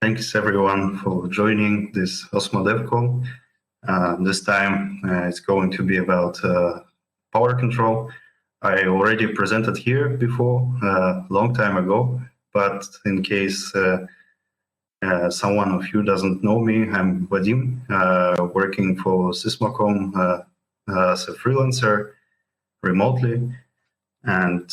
Thanks everyone for joining this OSMO DevCon. This time it's going to be about power control. I already presented here before, a long time ago, but in case someone of you doesn't know me, I'm Vadim, working for Sysmocom as a freelancer remotely. And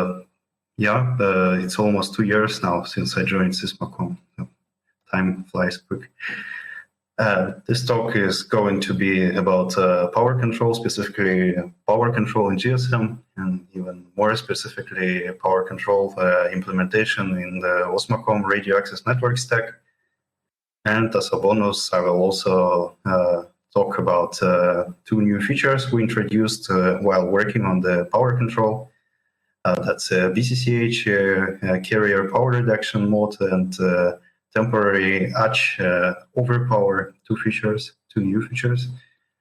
it's almost 2 years now since I joined Sysmocom. Time flies quick. This talk is going to be about power control, specifically power control in GSM, and even more specifically power control implementation in the Osmocom radio access network stack. And as a bonus, I will also talk about 2 new features we introduced while working on the power control. That's BCCH carrier power reduction mode and temporary H overpower, 2 new features.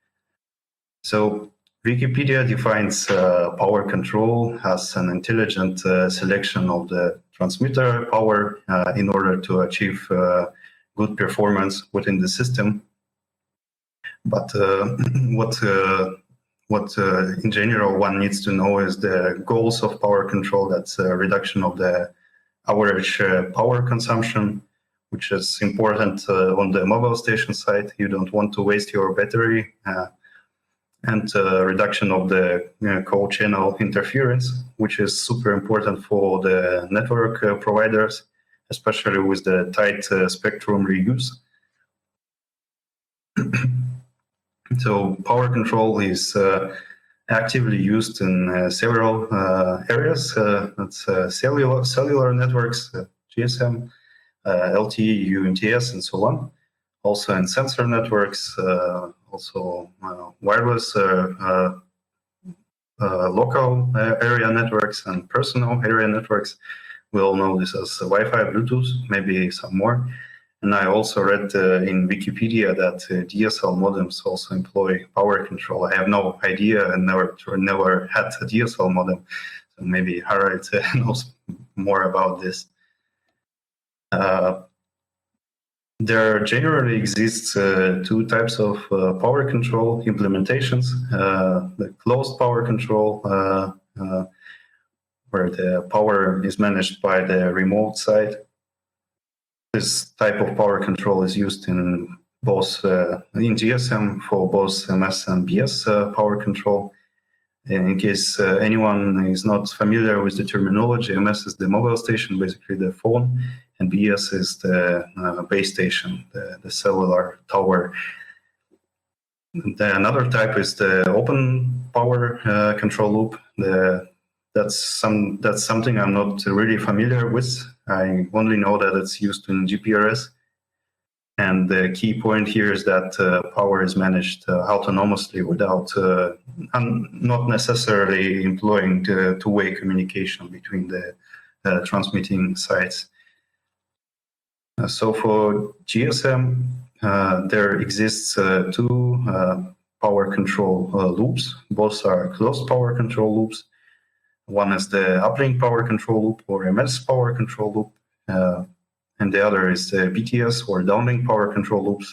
So Wikipedia defines power control as an intelligent selection of the transmitter power in order to achieve good performance within the system. But what in general one needs to know is the goals of power control. That's a reduction of the average power consumption, which is important on the mobile station side. You don't want to waste your battery, and reduction of the co-channel interference, which is super important for the network providers, especially with the tight spectrum reuse. So power control is actively used in several areas. That's cellular networks, GSM, LTE, UMTS, and so on. Also in sensor networks, also wireless local area networks and personal area networks. We all know this as Wi-Fi, Bluetooth, maybe some more. And I also read in Wikipedia that DSL modems also employ power control. I have no idea and never had a DSL modem. So maybe Harald knows more about this. There generally exists 2 types of power control implementations. The closed power control, where the power is managed by the remote side. This type of power control is used in both in GSM for both MS and BS power control. In case anyone is not familiar with the terminology, MS is the mobile station, basically the phone, and BS is the base station, the cellular tower. Another type is the open power control loop. That's something I'm not really familiar with. I only know that it's used in GPRS. And the key point here is that power is managed autonomously without not necessarily employing the two-way communication between the transmitting sides. So for GSM, there exists 2 power control loops. Both are closed power control loops. One is the uplink power control loop or MS power control loop. And the other is the BTS or downlink power control loops.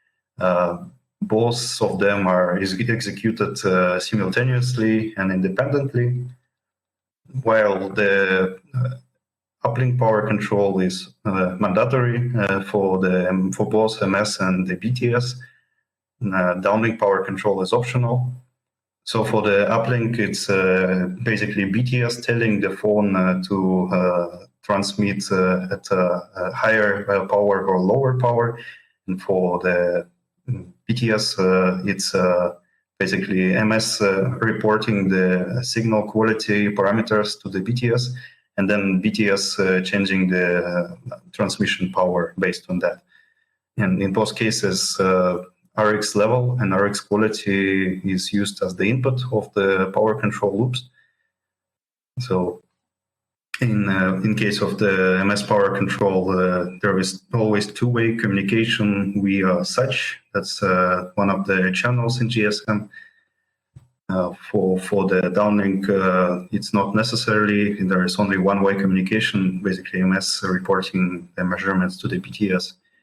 Both of them are executed simultaneously and independently, while the uplink power control is mandatory for both MS and the BTS. Downlink power control is optional. So for the uplink, it's basically BTS telling the phone to transmit at a higher power or lower power. And for the BTS, it's basically MS reporting the signal quality parameters to the BTS, and then BTS changing the transmission power based on that. And in both cases, RX level and RX quality is used as the input of the power control loops. So in case of the MS power control, there is always two-way communication via SUTCH. That's one of the channels in GSM. For the downlink, it's not necessarily. There is only one-way communication, basically MS reporting the measurements to the BTS.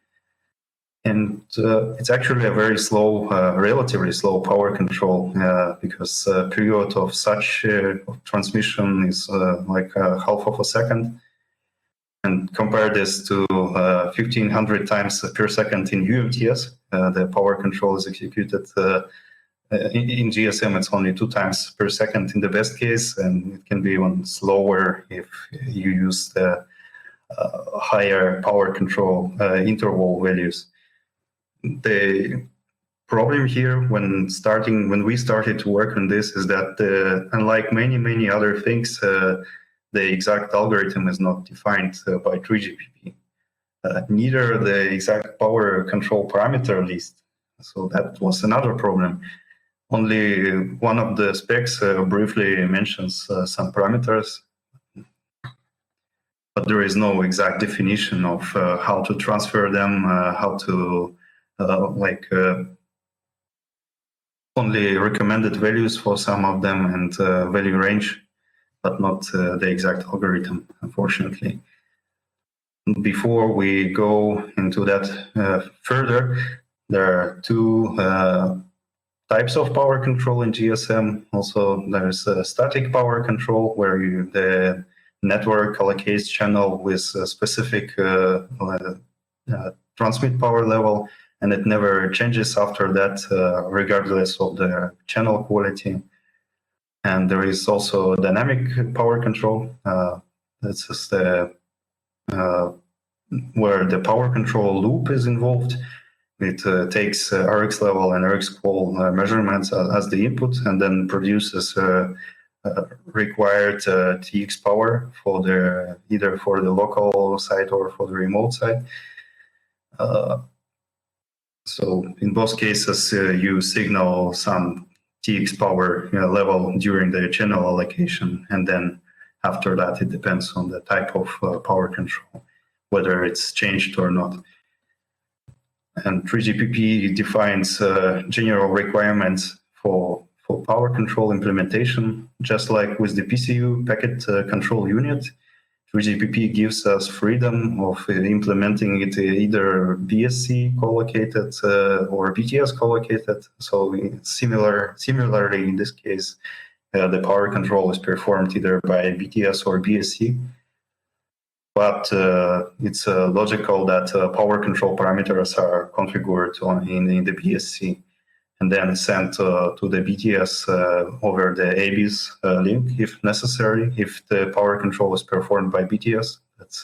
And it's actually a very slow, relatively slow power control because period of such transmission is like half of a second. And compare this to 1500 times per second in UMTS, the power control is executed in GSM. It's only 2 times per second in the best case, and it can be even slower if you use the higher power control interval values. The problem here when we started to work on this is that unlike many other things, the exact algorithm is not defined by 3GPP. Neither the exact power control parameter list. So that was another problem. Only one of the specs briefly mentions some parameters, but there is no exact definition of how to transfer them, how to only recommended values for some of them and value range, but not the exact algorithm, unfortunately. Before we go into that further, there are 2 types of power control in GSM. Also, there's a static power control where the network allocates channel with a specific transmit power level, and it never changes after that, regardless of the channel quality. And there is also dynamic power control. This is the where the power control loop is involved. It takes RX level and RX qual measurements as the input, and then produces required TX power for either for the local side or for the remote side. So in both cases, you signal some TX power level during the channel allocation, and then after that, it depends on the type of power control, whether it's changed or not. And 3GPP defines general requirements for power control implementation, just like with the PCU packet control unit. 3GPP gives us freedom of implementing it either BSC collocated or BTS collocated. So similarly, in this case, the power control is performed either by BTS or BSC. But it's logical that power control parameters are configured in the BSC and then sent to the BTS over the ABIS link if necessary, if the power control is performed by BTS. That's,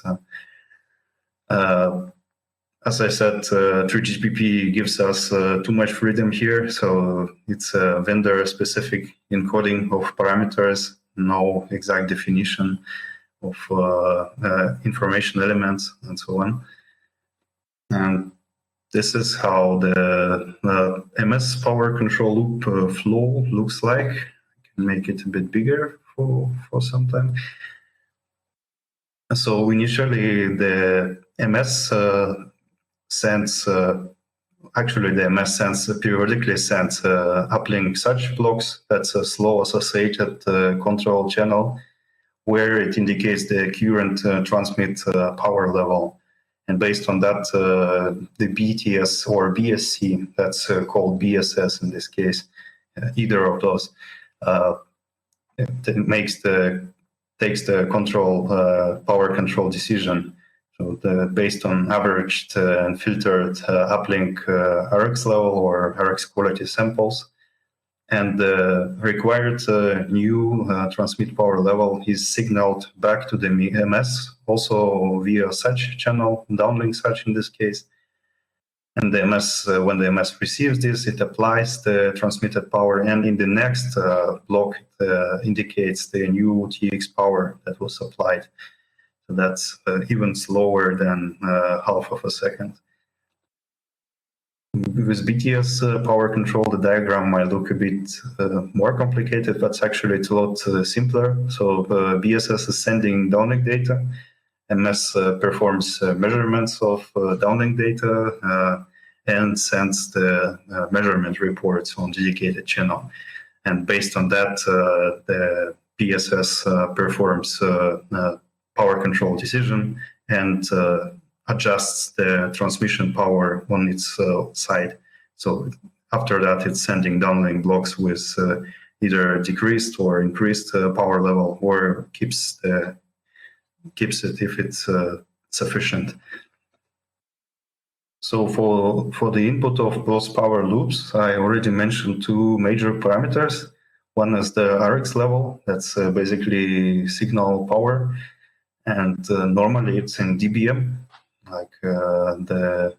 as I said, 3GPP gives us too much freedom here, so it's a vendor-specific encoding of parameters, no exact definition of information elements and so on. And this is how the MS power control loop flow looks like. I can make it a bit bigger for some time. So initially the MS sends, actually the MS periodically sends uplink such blocks. That's a slow associated control channel where it indicates the current transmit power level. And based on that, the BTS or BSC, that's called BSS in this case, either of those, it takes the control power control decision. So based on averaged and filtered uplink RX level or RX quality samples, and the required new transmit power level is signaled back to the MS, also via such channel, downlink such in this case. And the MS, when the MS receives this, it applies the transmitted power, and in the next block, it indicates the new TX power that was applied. So that's even slower than half of a second. With BTS power control, the diagram might look a bit more complicated, but actually it's a lot simpler. So BSS is sending downlink data. MS performs measurements of downlink data and sends the measurement reports on dedicated channel. And based on that, the BSS performs power control decision and adjusts the transmission power on its side. So after that, it's sending downlink blocks with either decreased or increased power level, or keeps it if it's sufficient. So for the input of those power loops, I already mentioned two major parameters. One is the Rx level, that's basically signal power, and normally it's in dBm, like the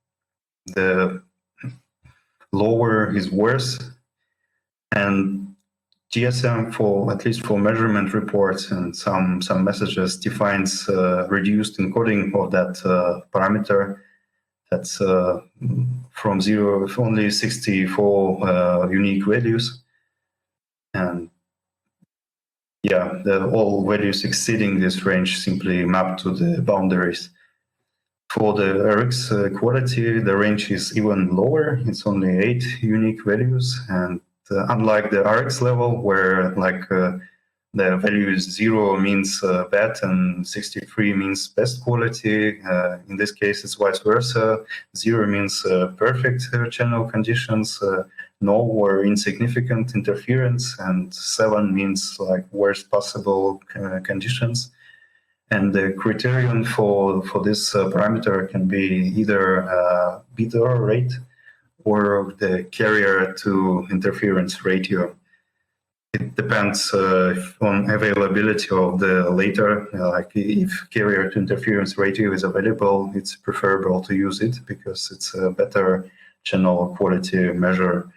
lower is worse. And GSM, for at least for measurement reports and some messages, defines reduced encoding of that parameter. That's from 0, only 64 unique values. And yeah, all values exceeding this range simply map to the boundaries. For the Rx quality, the range is even lower. It's only 8 unique values. And unlike the Rx level, where the value is 0 means bad and 63 means best quality. In this case, it's vice versa. 0 means perfect channel conditions, no or insignificant interference, and 7 means like worst possible conditions. And the criterion for this parameter can be either beta rate or the carrier to interference ratio. It depends on availability of the later. Like if carrier to interference ratio is available, it's preferable to use it because it's a better channel quality measure.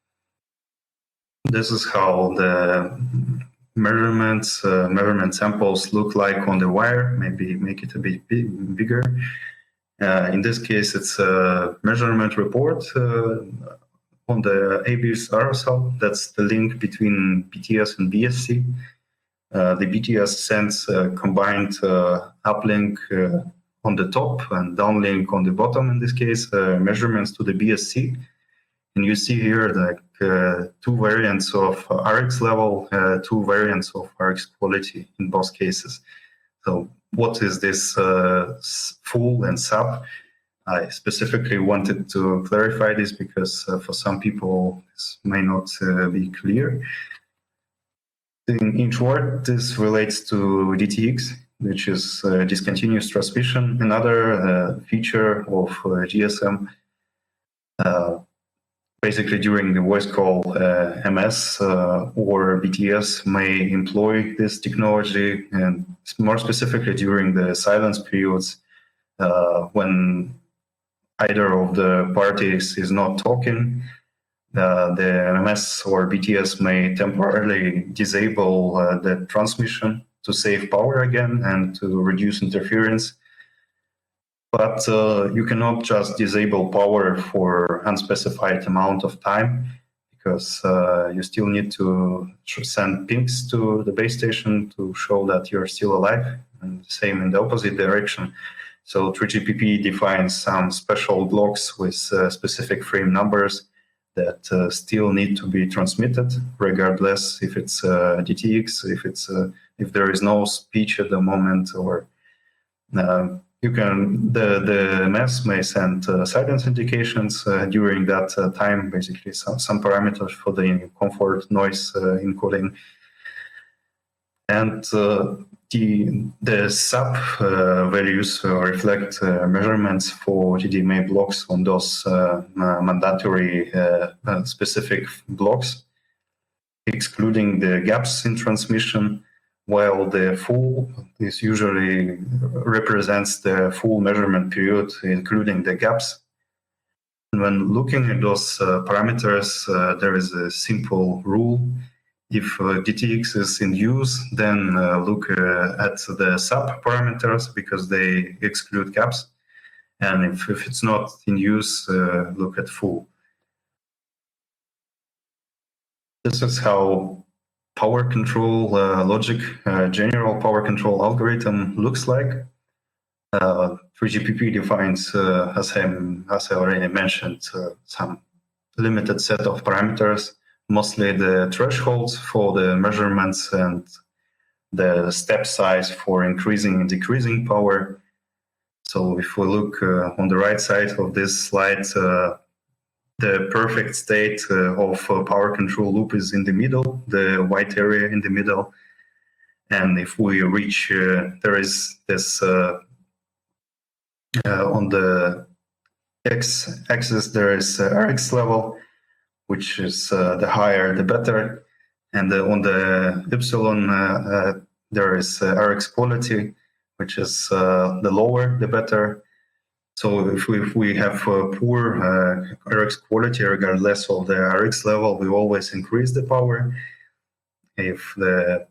This is how the measurement samples look like on the wire. Maybe make it a bit bigger. In this case, it's a measurement report on the ABIRS RSL. That's the link between BTS and BSC. The BTS sends a combined uplink on the top and downlink on the bottom, in this case, measurements to the BSC. And you see here like two variants of Rx level, two variants of Rx quality in both cases. So what is this full and sub? I specifically wanted to clarify this because for some people this may not be clear. In short, this relates to DTX, which is discontinuous transmission, another feature of GSM. Basically, during the voice call, MS or BTS may employ this technology, and more specifically during the silence periods when either of the parties is not talking, the MS or BTS may temporarily disable the transmission to save power again and to reduce interference. But you cannot just disable power for unspecified amount of time, because you still need to send pings to the base station to show that you're still alive, and same in the opposite direction. So 3GPP defines some special blocks with specific frame numbers that still need to be transmitted, regardless if it's DTX, if there is no speech at the moment, or the MS may send silence indications during that time, basically some parameters for the comfort noise encoding. And the sub values reflect measurements for TDMA blocks on those mandatory specific blocks, excluding the gaps in transmission, while the full is usually represents the full measurement period, including the gaps. And when looking at those parameters, there is a simple rule. If DTX is in use, then look at the sub parameters because they exclude gaps. And if it's not in use, look at full. This is how power control logic, general power control algorithm looks like. 3GPP defines, as I already mentioned, some limited set of parameters, mostly the thresholds for the measurements and the step size for increasing and decreasing power. So if we look on the right side of this slide, the perfect state of power control loop is in the middle, the white area in the middle. And if we reach, there is this on the x-axis, there is Rx level, which is the higher the better. And on the epsilon, there is Rx quality, which is the lower the better. So if we have poor Rx quality, regardless of the Rx level, we always increase the power. If the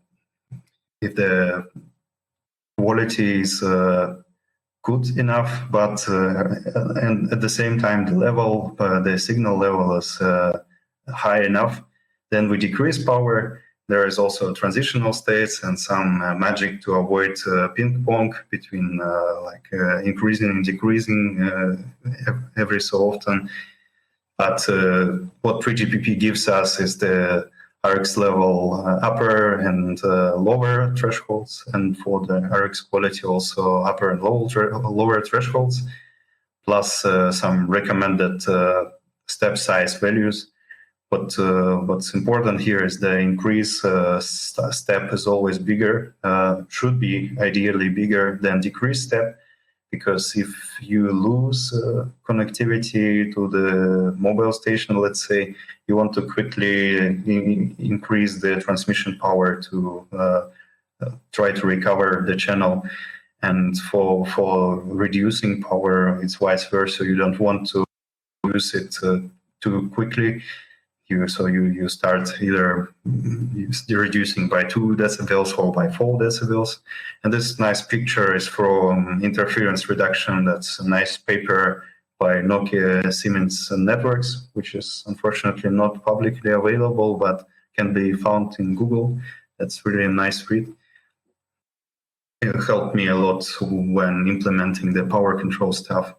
quality is good enough, but and at the same time the level, the signal level is high enough, then we decrease power. There is also transitional states and some magic to avoid ping pong between increasing and decreasing every so often. But what 3GPP gives us is the Rx level upper and lower thresholds, and for the Rx quality also upper and lower thresholds, plus some recommended step size values. But what's important here is the increase step is always bigger, should be ideally bigger than decrease step, because if you lose connectivity to the mobile station, let's say, you want to quickly increase the transmission power to try to recover the channel. And for reducing power, it's vice versa. You don't want to use it too quickly. You start either reducing by 2 decibels or by 4 decibels. And this nice picture is from interference reduction. That's a nice paper by Nokia Siemens Networks, which is unfortunately not publicly available, but can be found in Google. That's really a nice read. It helped me a lot when implementing the power control stuff.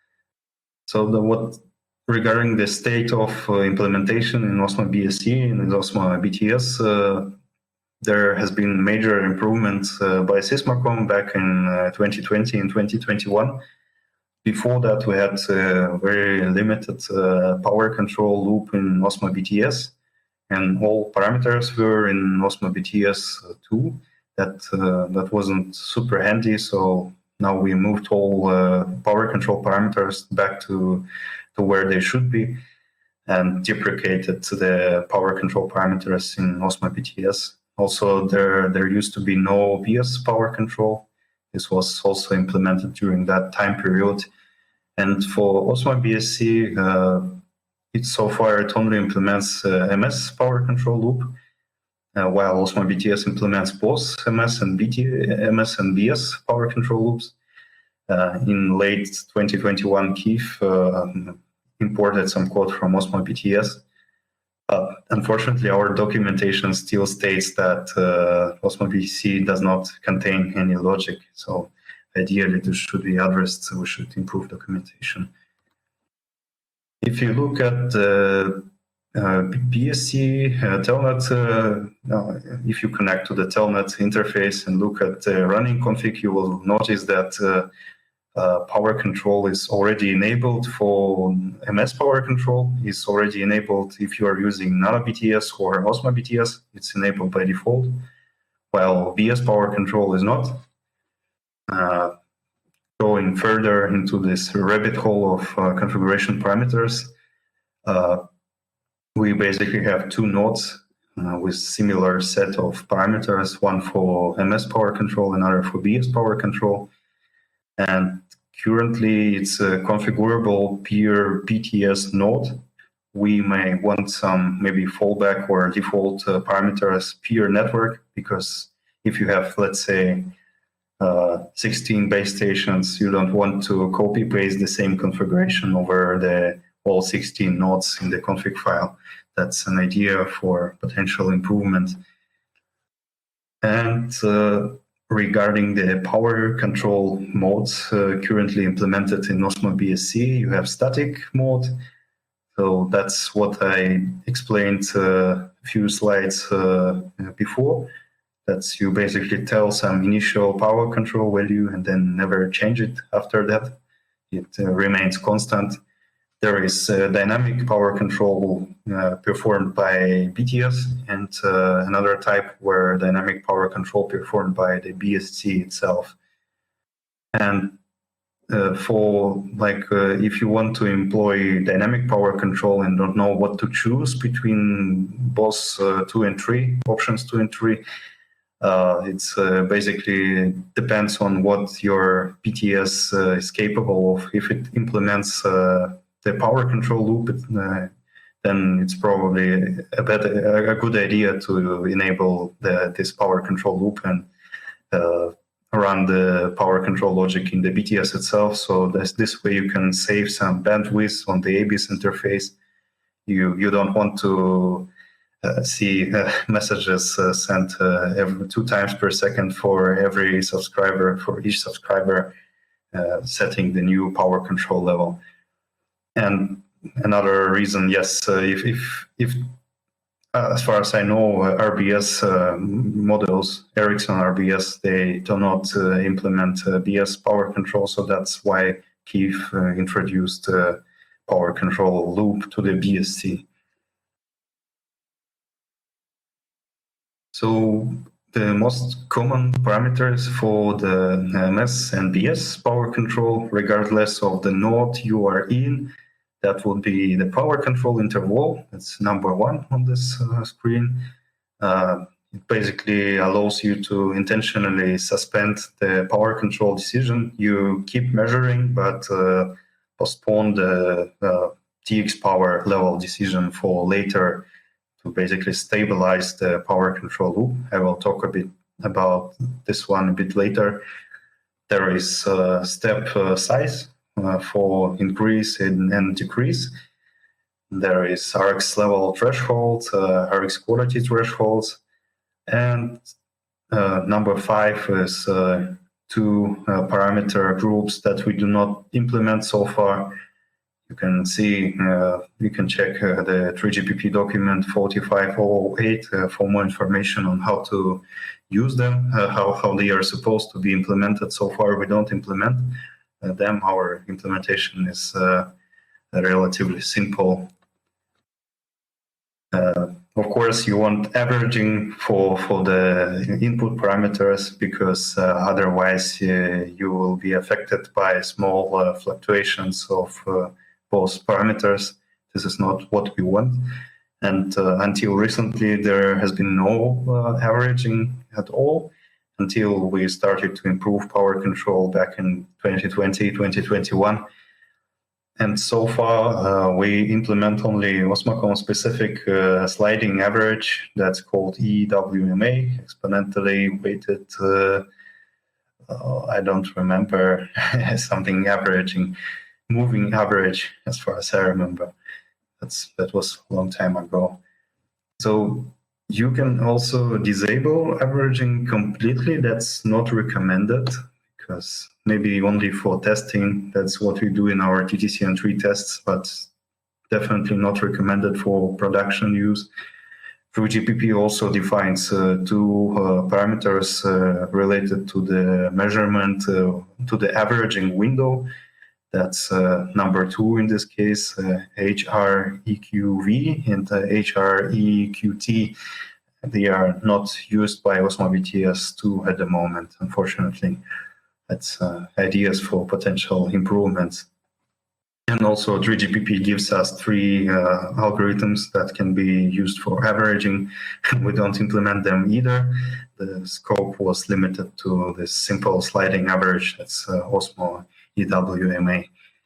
So regarding the state of implementation in OSMA BSC and in OSMA BTS, there has been major improvements by Sysmacom back in 2020 and 2021. Before that, we had a very limited power control loop in OSMA BTS, and all parameters were in OSMA BTS 2. That wasn't super handy, so now we moved all power control parameters back to where they should be, and deprecated the power control parameters in OSMA BTS. Also, there used to be no BS power control. This was also implemented during that time period. And for OSMA BSC, so far it only implements MS power control loop, while OSMA BTS implements both MS and BS power control loops. In late 2021, Keith imported some code from OSMA BTS. But unfortunately, our documentation still states that OSMA BTC does not contain any logic. So ideally, this should be addressed. So we should improve documentation. If you look at the BSC telnet, if you connect to the telnet interface and look at the running config, you will notice that power control is already enabled for MS power control. It's already enabled if you are using Nano BTS or OSMA BTS. It's enabled by default, while BS power control is not. Going further into this rabbit hole of configuration parameters, we basically have 2 nodes with similar set of parameters, one for MS power control, another for BS power control. And currently, it's a configurable peer BTS node. We may want some maybe fallback or default parameters peer network, because if you have, let's say, 16 base stations, you don't want to copy paste the same configuration over all 16 nodes in the config file. That's an idea for potential improvement. And regarding the power control modes currently implemented in OSMA BSC, you have static mode. So that's what I explained a few slides before, That's you basically tell some initial power control value and then never change it after that. It remains constant. There is dynamic power control performed by BTS, and another type where dynamic power control performed by the BSC itself. And for if you want to employ dynamic power control and don't know what to choose between both 2 and 3, options 2 and 3, it's basically depends on what your BTS is capable of. If it implements the power control loop, then it's probably a good idea to enable this power control loop and run the power control logic in the BTS itself. So this way you can save some bandwidth on the ABIS interface. You don't want to see messages sent every 2 times per second for every subscriber, for each subscriber setting the new power control level. And another reason, yes, if as far as I know, RBS models, Ericsson RBS, they do not implement BS power control, so that's why Kiev introduced power control loop to the BSC. So the most common parameters for the MS and BS power control, regardless of the node you are in, that would be the power control interval. That's number 1 on this screen. It basically allows you to intentionally suspend the power control decision. You keep measuring, but postpone the TX power level decision for later to basically stabilize the power control loop. I will talk a bit about this one a bit later. There is step size for increase and decrease. There is RX level threshold, RX quality thresholds, and number 5 is 2 parameter groups that we do not implement so far. You can see, you can check the 3GPP document 45008 for more information on how to use them, how they are supposed to be implemented. So far, we don't implement them. Our implementation is relatively simple. Of course, you want averaging for the input parameters, because otherwise you will be affected by small fluctuations of both parameters. This is not what we want. And until recently, there has been no averaging at all, until we started to improve power control back in 2020, 2021. And so far, we implement only Osmocom specific sliding average that's called EWMA, exponentially weighted, I don't remember, something averaging, moving average, as far as I remember. That was a long time ago. So you can also disable averaging completely. That's not recommended, because maybe only for testing, that's what we do in our TTCN3 tests, but definitely not recommended for production use. 3GPP also defines 2 parameters related to the measurement, to the averaging window. That's number 2 in this case, HREQV and HREQT. They are not used by Osmo BTS2 at the moment, unfortunately. That's ideas for potential improvements. And also 3GPP gives us 3 algorithms that can be used for averaging. We don't implement them either. The scope was limited to this simple sliding average. That's Osmo EWMA.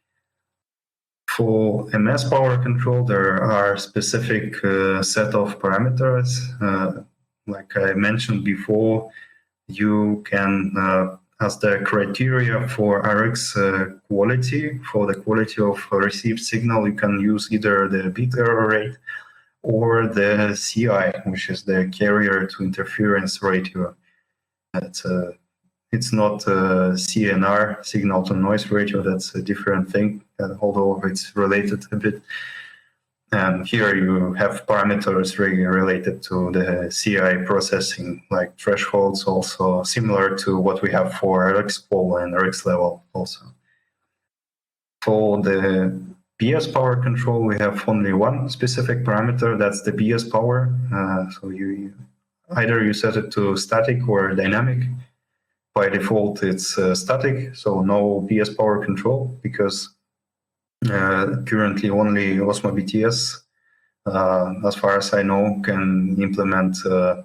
For MS power control, there are specific set of parameters. Like I mentioned before, you can as the criteria for RX quality, for the quality of received signal, you can use either the bit error rate or the CI, which is the carrier to interference ratio. It's not CNR, signal to noise ratio. That's a different thing, although it's related a bit. And here you have parameters related to the CI processing, like thresholds, also similar to what we have for RxQoL and RxLevel also. For the BS power control, we have only one specific parameter, that's the BS power. So either you set it to static or dynamic. By default, it's static, so no BS power control, because currently only Osmo BTS, as far as I know, can implement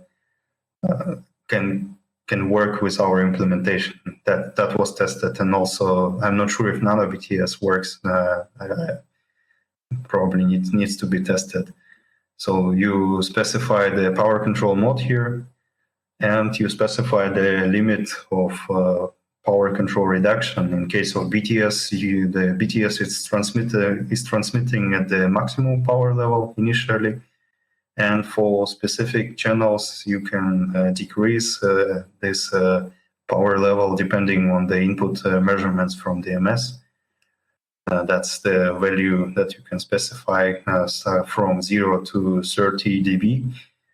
can work with our implementation. That was tested, and also I'm not sure if Nano BTS works. Probably needs to be tested. So you specify the power control mode here, and you specify the limit of power control reduction. In case of BTS, the BTS is transmitting at the maximum power level initially, and for specific channels you can decrease this power level depending on the input measurements from the MS. That's the value that you can specify from 0 to 30 dB.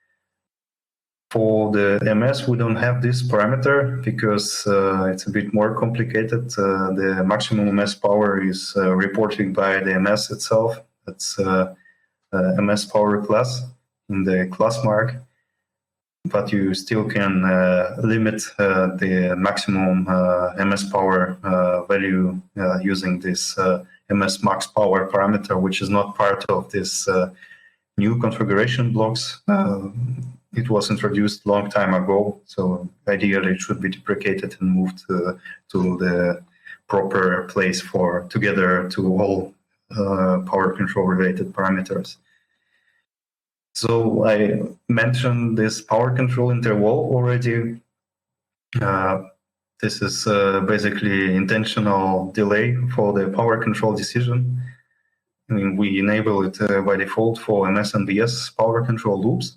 For the MS, we don't have this parameter because it's a bit more complicated. The maximum MS power is reported by the MS itself. That's MS power class in the class mark, but you still can limit the maximum MS power value using this MS max power parameter, which is not part of this new configuration blocks. It was introduced a long time ago, so ideally it should be deprecated and moved to the proper place for together to all power control related parameters. So I mentioned this power control interval already. This is basically intentional delay for the power control decision. I mean, we enable it by default for MS and BS power control loops.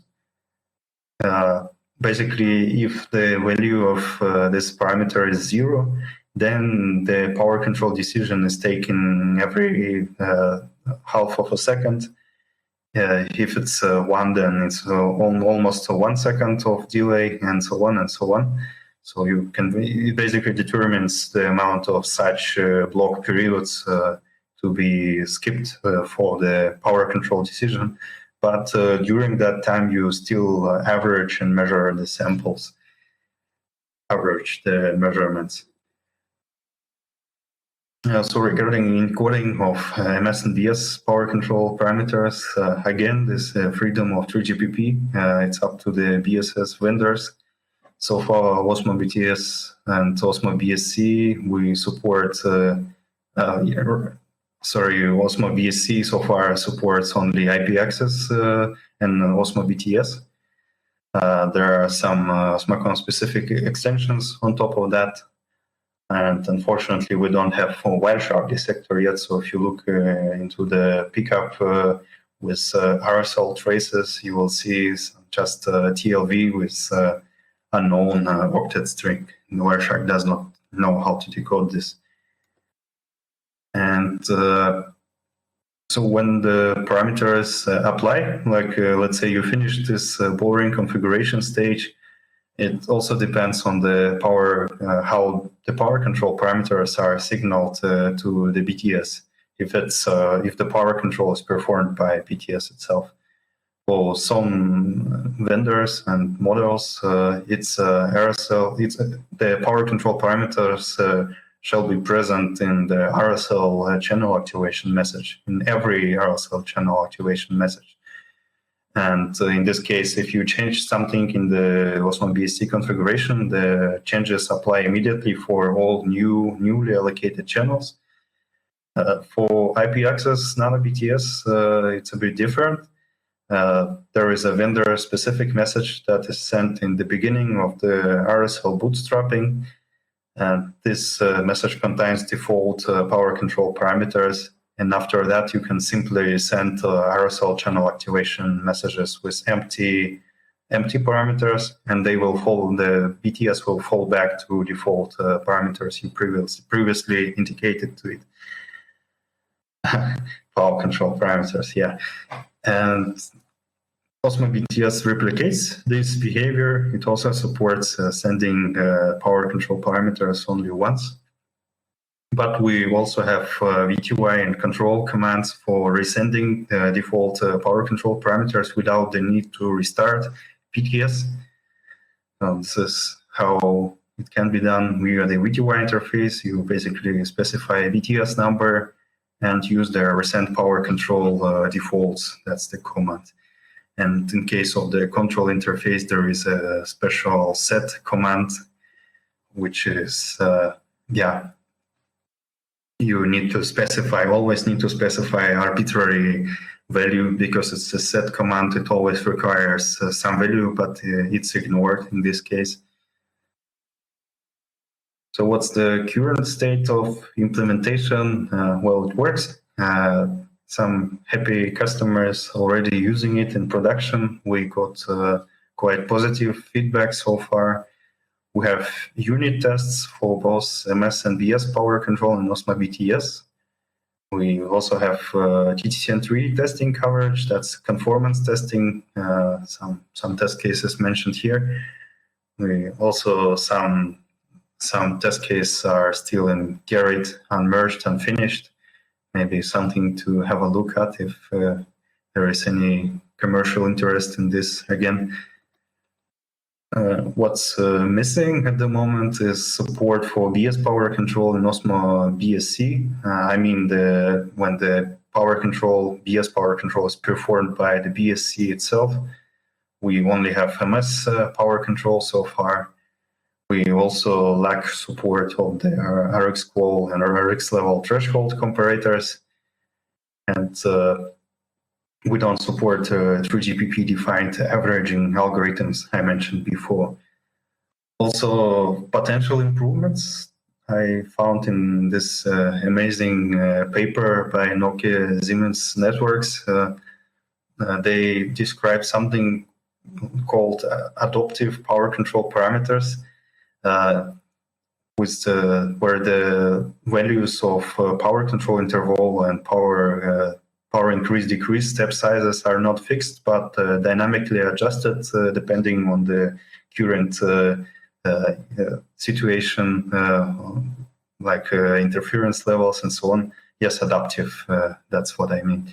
Basically, if the value of this parameter is 0, then the power control decision is taken every half of a second. If it's 1, then it's almost 1 second of delay, and so on and so on. So it basically determines the amount of such block periods to be skipped for the power control decision. But during that time, you still average and measure the samples, average the measurements. So regarding encoding of MS and BS power control parameters, again, this freedom of 3GPP, it's up to the BSS vendors. So far, Osmo BTS and Osmo BSC, we support, Osmo BSC so far supports only IP access and Osmo BTS. There are some SMACON-specific extensions on top of that. And unfortunately, we don't have full Wireshark dissector yet. So if you look into the pickup with RSL traces, you will see just TLV with unknown octet string. And Wireshark does not know how to decode this. And so when the parameters apply, like let's say you finish this boring configuration stage, it also depends on the power, how the power control parameters are signaled to the BTS. If the power control is performed by BTS itself. For some vendors and models, it's RSL. The power control parameters shall be present in the RSL channel activation message, in every RSL channel activation message. And in this case, if you change something in the Osmo BSC configuration, the changes apply immediately for all newly allocated channels. For IP access Nano BTS, it's a bit different. There is a vendor-specific message that is sent in the beginning of the RSL bootstrapping. And this message contains default power control parameters. And after that, you can simply send RSL channel activation messages with empty parameters, and they will fall. The BTS will fall back to default parameters you previously indicated to it. power control parameters, yeah. And Osmo BTS replicates this behavior. It also supports sending power control parameters only once. But we also have VTY and control commands for resending default power control parameters without the need to restart PTS. This is how it can be done via the VTY interface. You basically specify a VTS number and use the resend power control defaults. That's the command. And in case of the control interface, there is a special set command, which is, you need to specify, always need to specify arbitrary value because it's a set command. It always requires some value, but it's ignored in this case. So what's the current state of implementation? Well, it works. Some happy customers already using it in production. We got quite positive feedback so far. We have unit tests for both MS and BS power control in Osmo BTS. We also have TTCN3 testing coverage. That's conformance testing. Some test cases mentioned here. We also some test cases are still in Gerrit, unmerged, unfinished. Maybe something to have a look at if there is any commercial interest in this again. What's missing at the moment is support for BS power control in Osmo BSC. I mean, when the BS power control is performed by the BSC itself. We only have MS power control so far. We also lack support of the RxQoL and RX level threshold comparators. And we don't support 3GPP defined averaging algorithms I mentioned before. Also, potential improvements I found in this amazing paper by Nokia Siemens Networks. They describe something called adaptive power control parameters, where the values of power control interval and power increase-decrease step sizes are not fixed, but dynamically adjusted depending on the current situation, like interference levels and so on. Yes, adaptive, that's what I mean.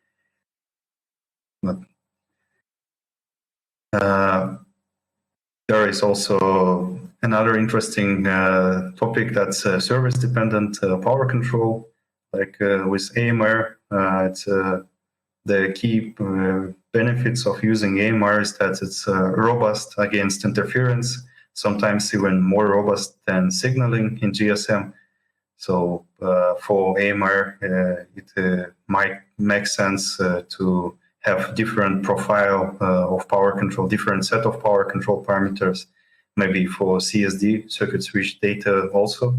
But, there is also another interesting topic that's service-dependent power control. Like with AMR, it's the key benefits of using AMR is that it's robust against interference, sometimes even more robust than signaling in GSM. So for AMR, it might make sense to have different profile of power control, different set of power control parameters, maybe for CSD, circuit switch data also.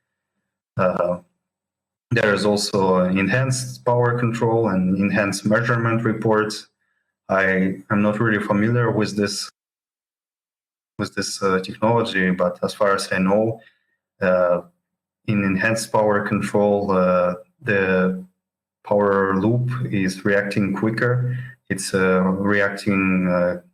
There is also enhanced power control and enhanced measurement reports. I'm not really familiar with this technology, but as far as I know, in enhanced power control, the power loop is reacting quicker. It's reacting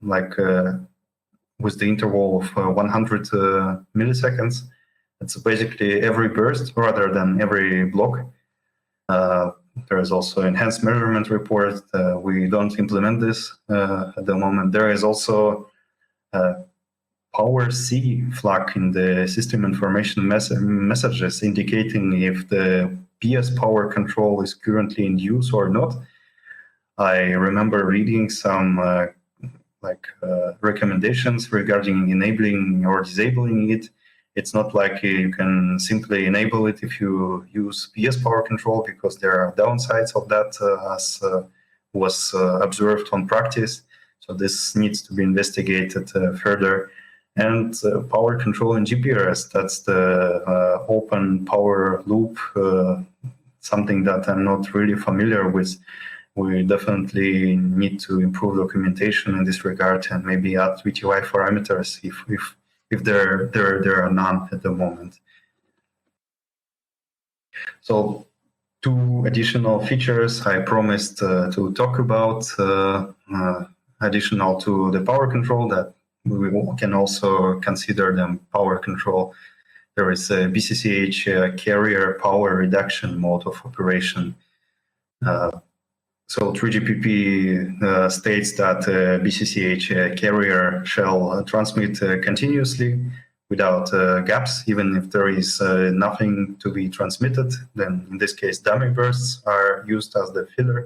with the interval of 100 milliseconds. It's basically every burst rather than every block. There is also enhanced measurement report. We don't implement this at the moment. There is also power C flag in the system information messages indicating if the BS power control is currently in use or not. I remember reading some recommendations regarding enabling or disabling it. It's not like you can simply enable it if you use BS power control, because there are downsides of that, as was observed on practice. So this needs to be investigated further. And power control in GPRS, that's the open power loop, something that I'm not really familiar with. We definitely need to improve documentation in this regard and maybe add VTY parameters if there are none at the moment. So two additional features I promised to talk about, additional to the power control, that we can also consider them power control. There is a BCCH carrier power reduction mode of operation. So 3GPP states that BCCH carrier shall transmit continuously without gaps, even if there is nothing to be transmitted. Then in this case, dummy bursts are used as the filler.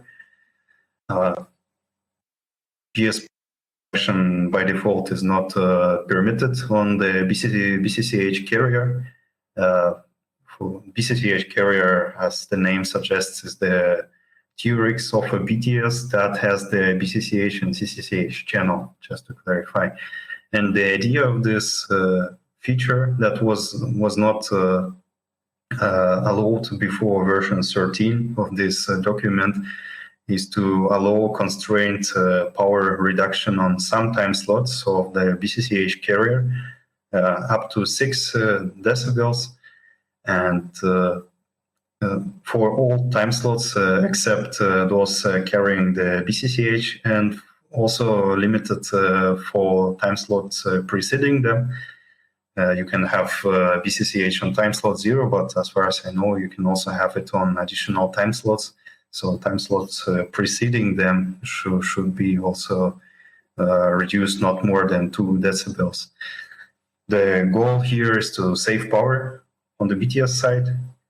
PS by default is not permitted on the BCCH carrier. For BCCH carrier, as the name suggests, is the TRX of a BTS that has the BCCH and CCCH channel, just to clarify. And the idea of this feature that was not allowed before version 13 of this document is to allow constrained power reduction on some time slots of the BCCH carrier up to 6 decibels, and for all time slots except those carrying the BCCH, and also limited for time slots preceding them. You can have BCCH on time slot 0, but as far as I know, you can also have it on additional time slots. So time slots preceding them should be also reduced not more than 2 decibels. The goal here is to save power on the BTS side,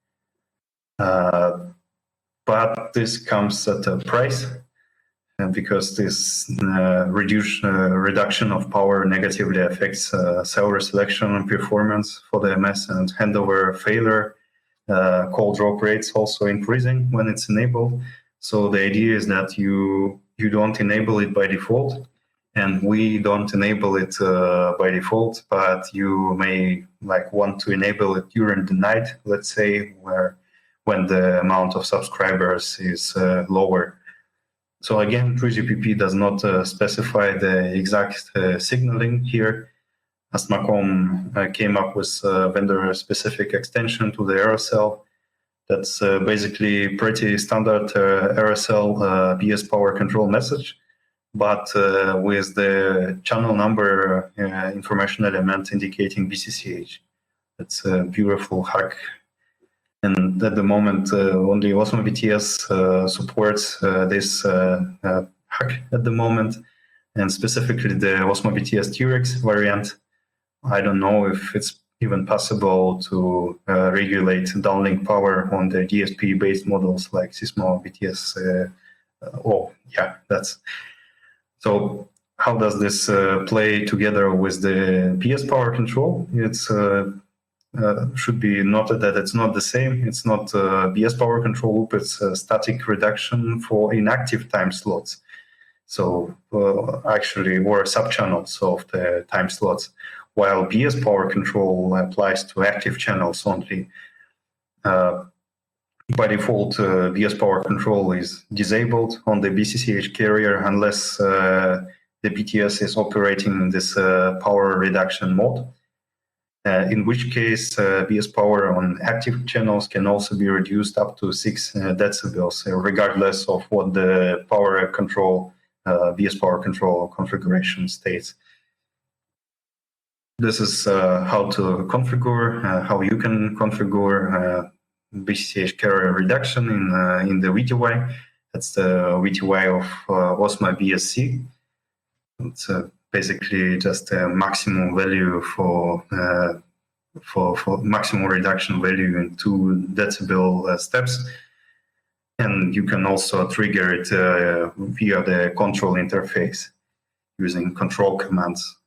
but this comes at a price, because this reduction of power negatively affects cell reselection and performance for the MS, and handover failure, call drop rates also increasing when it's enabled. So the idea is that you don't enable it by default, and we don't enable it by default, but you may want to enable it during the night, let's say, when the amount of subscribers is lower. So again, 3GPP does not specify the exact signaling here. Astmacom came up with a vendor-specific extension to the Aerocell. That's basically pretty standard Aerocell BS power control message, but with the channel number information element indicating BCCH. That's a beautiful hack. And at the moment, only Osmo BTS supports this hack at the moment, and specifically the Osmo BTS TRX variant. I don't know if it's even possible to regulate downlink power on the DSP-based models like Sysmo BTS. That's so. How does this play together with the PS power control? It's should be noted that it's not the same. It's not BS power control loop. It's a static reduction for inactive time slots. So actually, or subchannels of the time slots, while BS power control applies to active channels only. By default, BS power control is disabled on the BCCH carrier unless the BTS is operating in this power reduction mode. In which case, BS power on active channels can also be reduced up to 6 decibels, regardless of what the power control, BS power control configuration states. This is how to configure, how you can configure BCCH carrier reduction in the VTY. That's the VTY of Osmo BSC. It's basically just a maximum value for maximum reduction value in 2 decibel steps, and you can also trigger it via the control interface using control commands.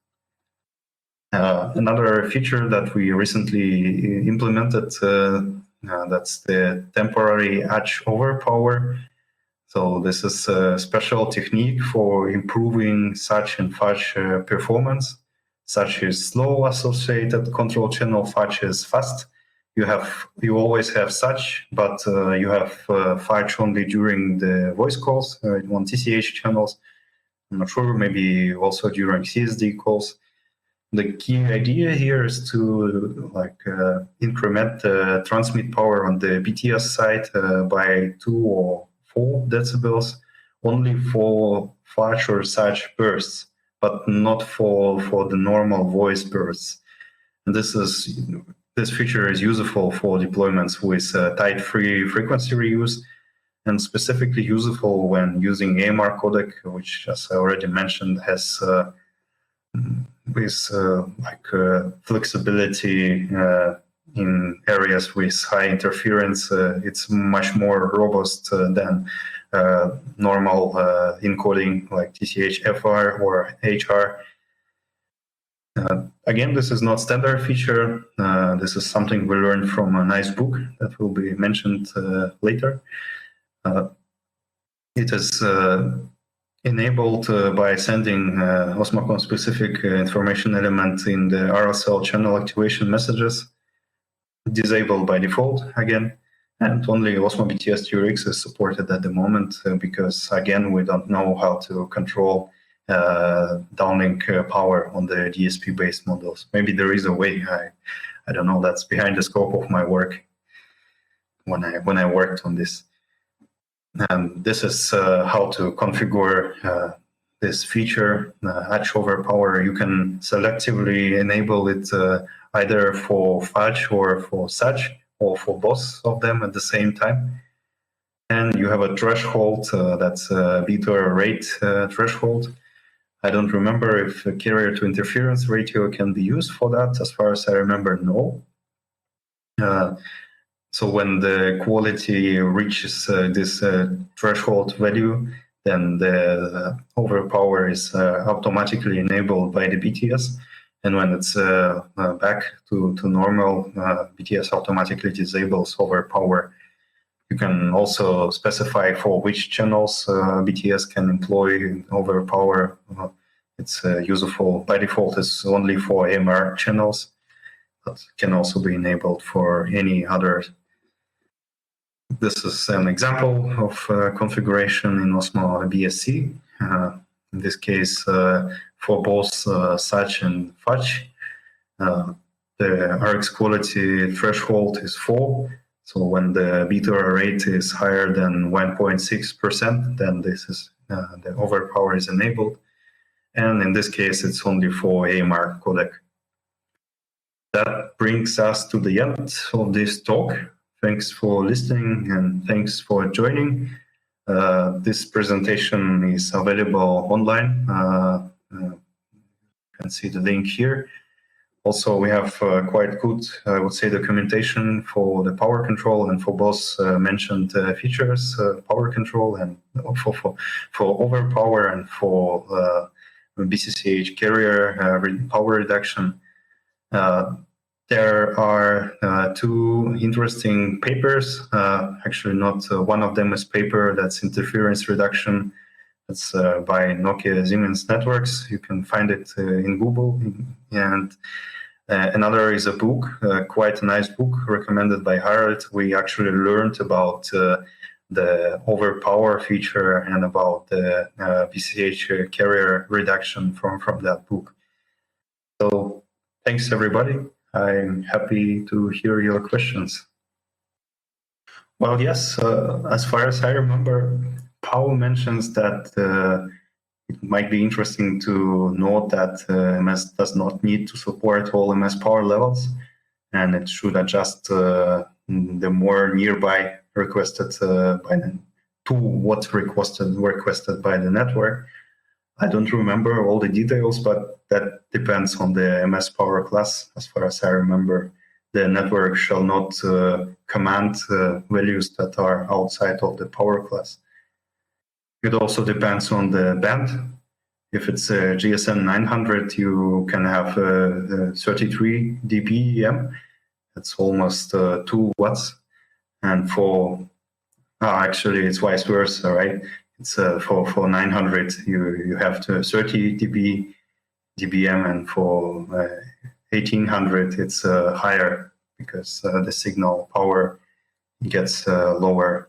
Another feature that we recently implemented, that's the temporary edge overpower. So this is a special technique for improving such and fudge performance. Such is slow associated control channel, fudge is fast. You always have such, but you have fudge only during the voice calls on TCH channels. I'm not sure, maybe also during CSD calls. The key idea here is to increment the transmit power on the BTS side by 2 or 4 decibels, only for flash or such bursts, but not for the normal voice bursts. And this feature is useful for deployments with tight free frequency reuse, and specifically useful when using AMR codec, which, as I already mentioned, has flexibility in areas with high interference. It's much more robust than normal encoding like TCH-FR or HR. Again, this is not standard feature. This is something we learned from a nice book that will be mentioned later. It is enabled by sending Osmocom-specific information element in the RSL channel activation messages, disabled by default again, and only Osmo BTS TRX is supported at the moment because, again, we don't know how to control downlink power on the DSP-based models. Maybe there is a way. I don't know. That's behind the scope of my work when I worked on this. And this is how to configure this feature, Hatch over power. You can selectively enable it either for fudge or for such, or for both of them at the same time. And you have a threshold that's a bit rate threshold. I don't remember if a carrier to interference ratio can be used for that. As far as I remember, no. So when the quality reaches this threshold value, then the overpower is automatically enabled by the BTS. And when it's back to normal, BTS automatically disables overpower. You can also specify for which channels BTS can employ overpower. It's useful by default. It's only for AMR channels, but can also be enabled for any other. This is an example of configuration in Osmo BSC. In this case, for both such and fudge, the RX quality threshold is 4. So when the beta rate is higher than 1.6%, then this is the overpower is enabled. And in this case, it's only for AMR codec. That brings us to the end of this talk. Thanks for listening and thanks for joining. This presentation is available online. You can see the link here. Also, we have quite good, I would say, documentation for the power control and for both mentioned features, power control and for overpower and for BCCH carrier power reduction. There are 2 interesting papers. Actually, not one of them is paper that's interference reduction. It's by Nokia Siemens Networks. You can find it in Google. And another is a book, quite a nice book recommended by Harald. We actually learned about the overpower feature and about the BCH carrier reduction from that book. So thanks, everybody. I'm happy to hear your questions. Well, yes, as far as I remember, Paul mentions that it might be interesting to note that MS does not need to support all MS power levels, and it should adjust the more nearby requested to what requested by the network. I don't remember all the details, but that depends on the MS power class. As far as I remember, the network shall not command values that are outside of the power class. It also depends on the band. If it's a GSM 900, you can have 33 dBm. That's almost 2 watts. And for, actually, it's vice versa, right? It's for 900, you have to 30 dBm, and for 1800, it's higher because the signal power gets lower.